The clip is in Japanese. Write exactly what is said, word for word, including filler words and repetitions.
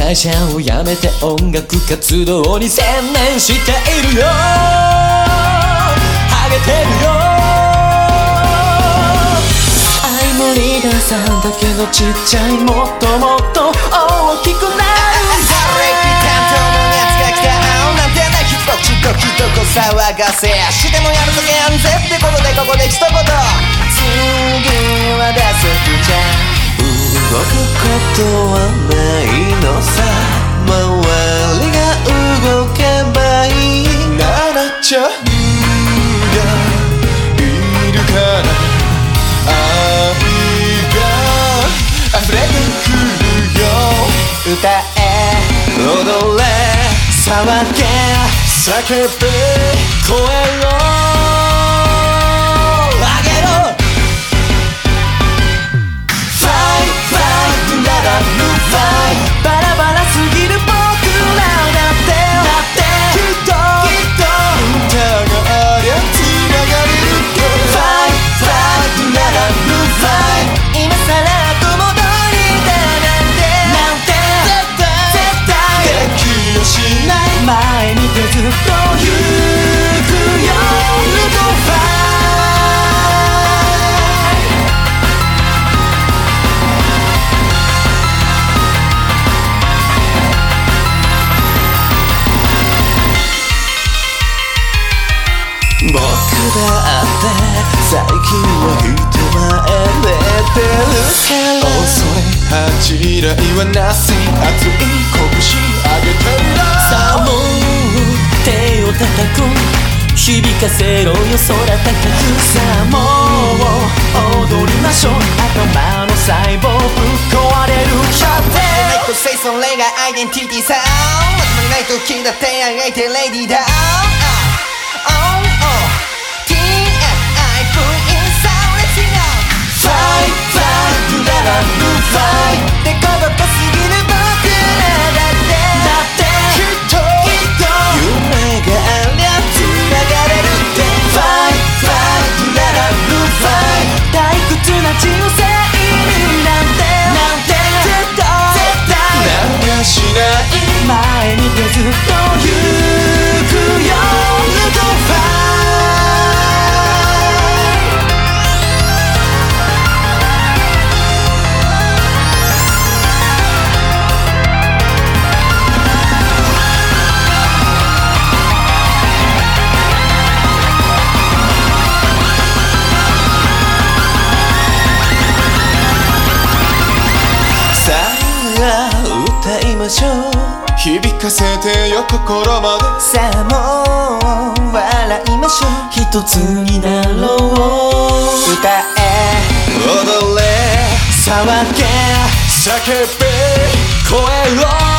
会社を辞めて音楽活動に専念しているよ、ハゲてるよ。愛もリーダーさんだけどちっちゃい、もっともっと大きくなるんだ。ドキドキ騒がせしてもやるぞゲンゼってことでここで一言、次は出すくじゃ動くことはないのさ、周りが動けばいいならちゃんがいるから愛が溢れてくるよ。歌え踊れ騒げ叫べ声を上げろ。 Fight fight なら No fight バラバラすぎる僕らだってだってきっときっと歌がありゃつながるって Fight fight なら No fight 今さら後戻りだなんてなんて絶対絶対できやしない、前見てずっと行くよ。ルトファイ僕だって最近は人前出てるから、遅い恥じらいはなし、熱い拳上げてる。さあもう手を叩く、響かせろよ空高く。さあもう踊りましょう、頭の細胞ぶっ壊れるキャプテン。ないとせいそれがアイデンティティさ、始まりない時だってあがいてレディーだ。ティーエムアイ put inside let's go Fight fight なら No fight でこぼこすぎる僕らだってだってきっときっと夢がありゃつながれるって Fight fight なら No fight 退屈な人生になんてなんて絶対絶対なんかしない、前見てずっと行くよ。ルトファイ歌いましょう、響かせてよ心まで。さあもう笑いましょう、一つになろう。歌え踊れ騒げ叫べ声を